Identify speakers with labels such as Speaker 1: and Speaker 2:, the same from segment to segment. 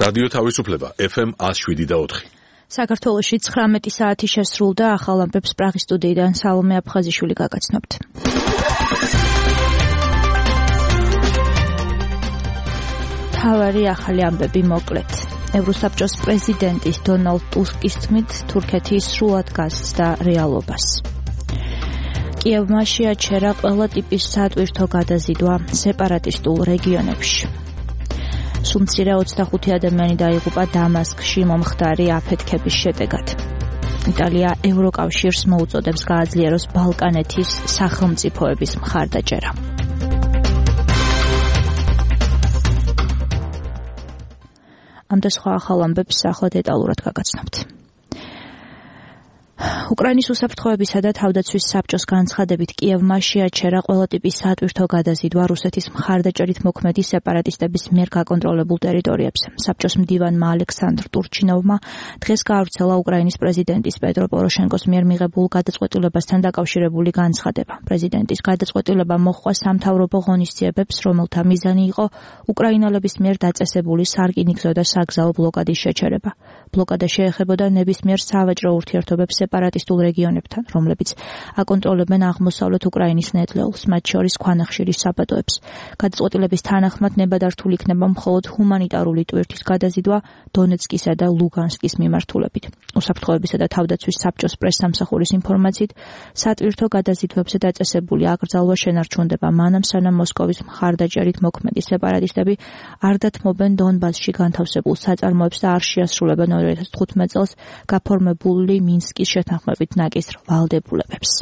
Speaker 1: რადიო თავისუფლება FM 107.4.
Speaker 2: საქართველოში 19 საათი შესრულდა, ახალ ამბებს პრაღის სტუდიიდან სალომე აფხაზიშვილი გაგაცნობთ. თავარი ახალი ამბები მოკლედ. ევროსაბჭოს პრეზიდენტის დონალდ ტუსკის თქმით, თურქეთი სრულად გასცდა რეალობას. კიევმა შეაჩერა ყველა ტიპის სატვირთო გადაზიდვა სეპარატისტულ რეგიონებში. სულ მცირე 25 ადამიანი დაიღუპა დამასკში მომხდარი აფეთქების შედეგად. იტალია ევროკავშირს მოუწოდებს გააძლიეროს ბალკანეთის სახელმწიფოების მხარდაჭერა. ამ და სხვა ახალ ამბებს ახლა დეტალურად გაგაცნობთ. უკრაინის უსაფრთხოებისა და თავდაცვის საბჭოს განცხადებით კიევმა შეაჩერა ყველა ტიპის სატვირთო გადაზიდვა რუსეთის მხარდაჭერით მოქმედი სეპარატისტების მიერ გაკონტროლებულ ტერიტორიებზე. საბჭოს მდივანმა ალექსანდრ ტურჩინოვმა დღეს გაავრცელა უკრაინის პრეზიდენტის პეტრო პოროშენკოს მიერ მიღებულ გადაწყვეტილებასთან დაკავშირებული განცხადება. პრეზიდენტის გადაწყვეტილება მოჰყვა სამთავრობო ღონისძიებებს, რომელთა მიზანი იყო უკრაინელების მიერ დაწესებული სარკინიგზო და საგზაო ბლოკადის შეჩერება. ბლოკადა შეეხებოდა ნებისმიერ სავაჭრო ურთიერთობებს სეპარატისტულ რეგიონებთან, რომლებიც აკონტროლებენ აღმოსავლეთ უკრაინის ნედლეულს, მათ შორის ქვანახშირის საბადოებს. გადაწყვეტილების თანახმად ნებადართული იქნება მხოლოდ ჰუმანიტარული ტვირთის გადაზიდვა დონეცკისა და ლუგანსკის მიმართულებით. უსაფრთხოებისა და თავდაცვის საბჭოს პრესსამსახურის ინფორმაციით, სატვირთო გადაზიდვებზე დაწესებული აკრძალვა შენარჩუნდება მანამ, სანამ მოსკოვის მხარდაჭერით მოქმედი სეპარატისტები არ დათმობენ დონბასში განთავსებულ საწარმოებს და არ შეასრულებენ 2015 წელს გაფორმებული მინსკის შეთანხმებით ნაკისრ ვალდებულებებს.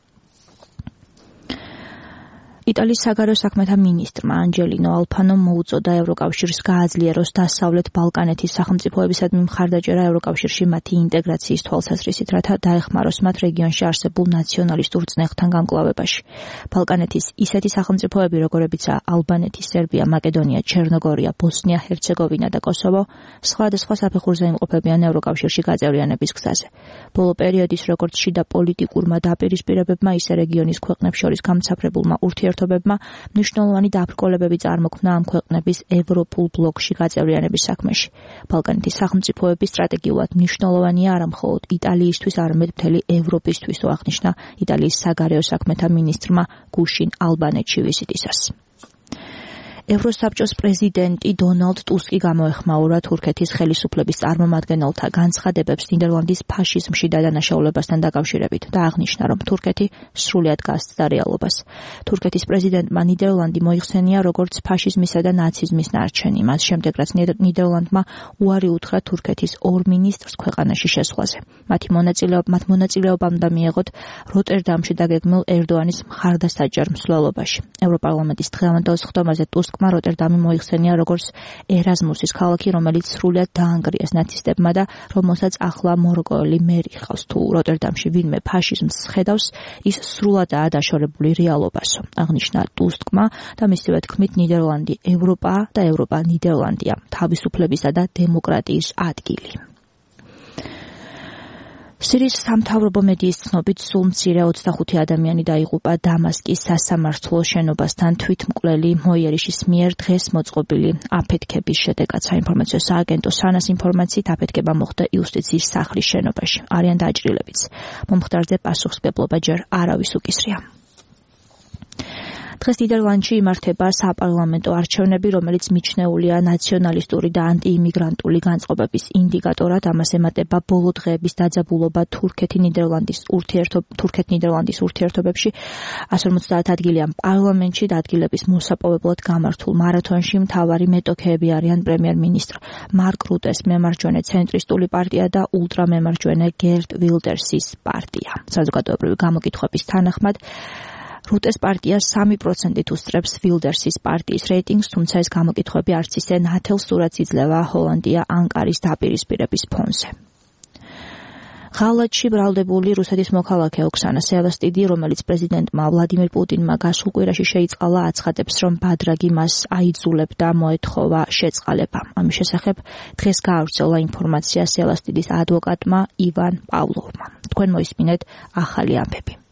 Speaker 2: იტალიის საგარეო საქმეთა მინისტრმა ანჯელინო ალფანომ მოუწოდა ევროკავშირს გააძლიეროს დასავლეთ ბალკანეთის სახელმწიფოებისადმი მხარდაჭერა ევროკავშირში მათი ინტეგრაციის თვალსაზრისით, რათა დაეხმაროს მათ რეგიონში არსებულ ნაციონალისტურ წნეხთან გამკლავებაში. ბალკანეთის ისეთი სახელმწიფოები, როგორებიცაა ალბანეთი, სერბია, მაკედონია, ჩერნოგორია, ბოსნია, ჰერცეგოვინა და კოსოვო, სხვადასხვა საფეხურზე იმყოფებიან ევროკავშირში გაწევრიანების გზაზე. ბოლო პერიოდის როგორც შიდა პოლიტიკურმა დაპირისპირებებმა, ისე რეგიონის ქვეყნებს შორის გამცაფრებულმა ურთიერთობებმა მნიშვნელოვანი დაბრკოლებები წარმოქმნა ამ ქვეყნების ევროპულ ბლოკში გაწევრიანების საქმეში. ბალკანეთის სახელმწიფოები სტრატეგიულად მნიშვნელოვანია არა მხოლოდ იტალიისთვის, არამედ მთელი ევროპისთვის, აღნიშნა იტალიის საგარეო საქმეთა მინისტრმა გუშინ ალბანეთში ვიზიტისას. ევროსაბჭოს პრეზიდენტი დონალდ ტუსკი გამოეხმაურა თურქეთის ხელისუფლების წარმომადგენელთა განცხადებებს ნიდერლანდის ფაშიზმში დადანაშაულებასთან დაკავშირებით და აღნიშნა, რომ თურქეთი სრულად გასცდა რეალობას. თურქეთის პრეზიდენტმა ნიდერლანდი მოიხსენია როგორც ფაშიზმისა და ნაციზმის ნარჩენი. მას შემდეგ, რაც ნიდერლანდმა უარი უთხრა თურქეთის ორ მინისტრს ქვეყანაში შესვლაზე. მათ მონაწილეობამ უნდა მიეღოთ როტერდამში დაგეგმილ ერდოანის მხარდასაჭერ მსვლელობაში. ევროპარლამენტის დღევანდელ სხდომაზე ტუსკმა როტერდამი მოიხსენია როგორც ერაზმუსის ქალაქი, რომელიც სრულად დაანგრიეს ნაცისტებმა და რომელსაც ახლა მორგოელი მერი ხავს. თუ როტერდამში ვინმე ფაშიზმს ხედავს, ის სრულადაა დაშორებული რეალობასო, აღნიშნა ტუსკმა და მისივე თქმით ნიდერლანდი ევროპაა და ევროპა ნიდერლანდია, თავისუფლებისა და დემოკრატიის ადგილი. სირიის სამთავრობო მედიის ცნობით, სულ მცირე 25 ადამიანი დაიღუპა დამასკის სასამართლო შენობასთან თვითმკვლელი მოიერიშის მიერ დღეს მოწყობილი აფეთქების შედეგად. საინფორმაციო სააგენტო სანას ინფორმაციით, აფეთქება მოხდა იუსტიციის სახლის შენობაში. არიან დაჭრილებიც. მომხდარზე პასუხისმგებლობა ჯერ არავის უკისრია. დღეს ნიდერლანდში იმართება საპარლამენტო არჩევნები, რომელიც მიჩნეულია ნაციონალისტური და ანტიიმიგრანტული განწყობების ინდიკატორად. ამას ემატება ბოლო დღეების დაძაბულობა თურქეთ-ნიდერლანდის ურთიერთობებში. 150 ადგილიან პარლამენტში და ადგილების მოსაპოვებლად გამართულ მარათონში მთავარი მეტოქეები არიან პრემიერ-მინისტრ მარკ რუტეს მემარჯვენე ცენტრისტული პარტია და ულტრამემარჯვენე გერტ ვილდერსის პარტია. საზოგადოებრივი გამოკითხვების თანახმად რუტეს პარტია 3%-ით უსწრებს ვილდერსის პარტიის რეიტინგს, თუმცა ეს გამოკითხვები არც ისე ნათელ სურათს იძლევა ჰოლანდია ანკარის დაპირისპირების ფონზე. ღალატში ბრალდებული რუსეთის მოქალაქე ოქსანა სევასტიდი, რომელიც პრეზიდენტმა ვლადიმირ პუტინმა გასულ კვირაში შეიწყალა, აცხადებს, რომ ბადრაგი მას აიძულებდა მოეთხოვა შეწყალება. ამის შესახებ დღეს გაავრცელა ინფორმაცია სევასტიდის ადვოკატმა ივან პავლოვმა. თქვენ მოისმინეთ ახალი ამბები.